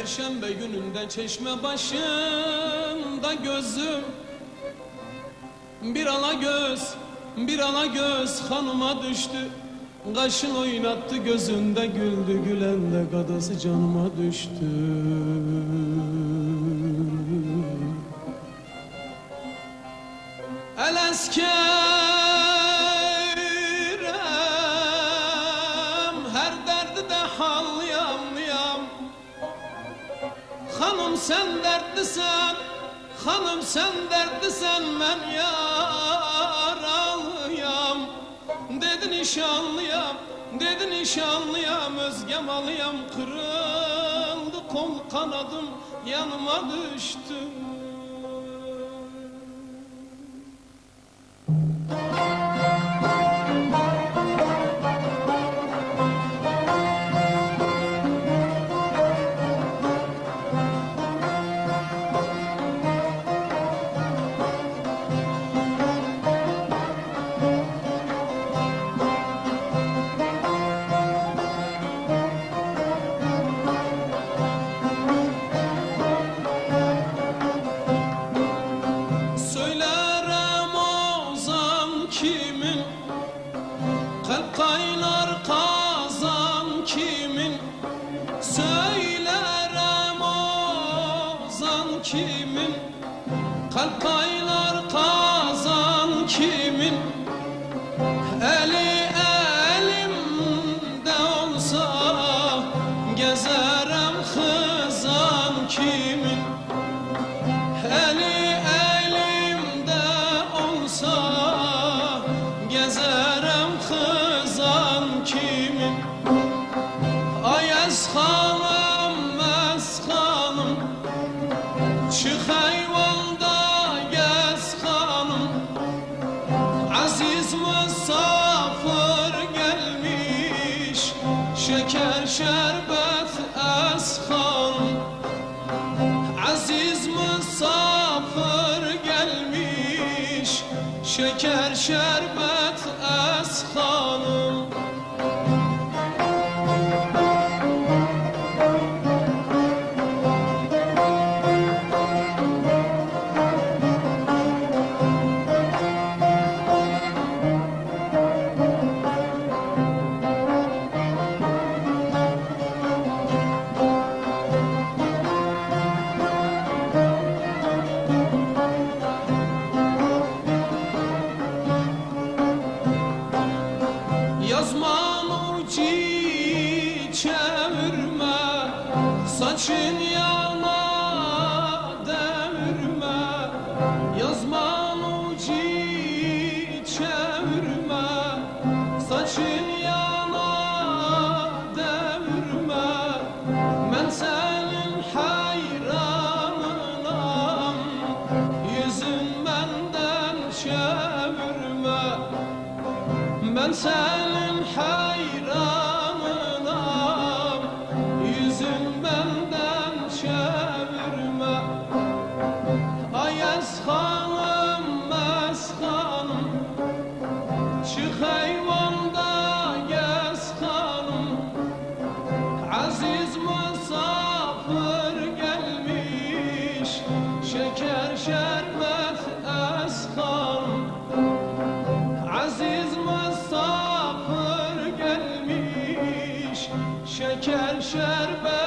Perşembe gününde çeşme başında gözüm bir ala göz hanıma düştü. Kaşın oynattı gözünde güldü, gülen de kadası canıma düştü. El eskerem her derdi de hallayam. Hanım sen dertlisen, hanım sen dertlisen, ben yaralıyam. Dedi nişanlıyam, özgem alıyam. Kırıldı kol kanadım, yanıma düştü. Kalp kaynar kazan kimin? Söylerem ozan kimin? Kalp kaynar kazan kimin? Eli elimde olsa gezerem hızan kimin? Eli elimde olsa gezerem hızan kimin? Ay eshanım, eshanım, çık eyvalda gez hanım. Aziz misafir gelmiş, şeker şerbet eshanım. Aziz misafir gelmiş, şeker şerbet eshanım. Yazman ucu çevirme, saçın yana devirme. Yazman ucu çevirme, saçın yana devirme. Ben senin hayranınam, yüzün benden çevirme. Ben senin hayranınam, yüzün benden çevirme. Ay eshanım, eshanım, çık eyvanda gez hanım. Aziz misafir gelmiş, şeker şerbet eshanım. Aziz misafir gelmiş, şeker şerbet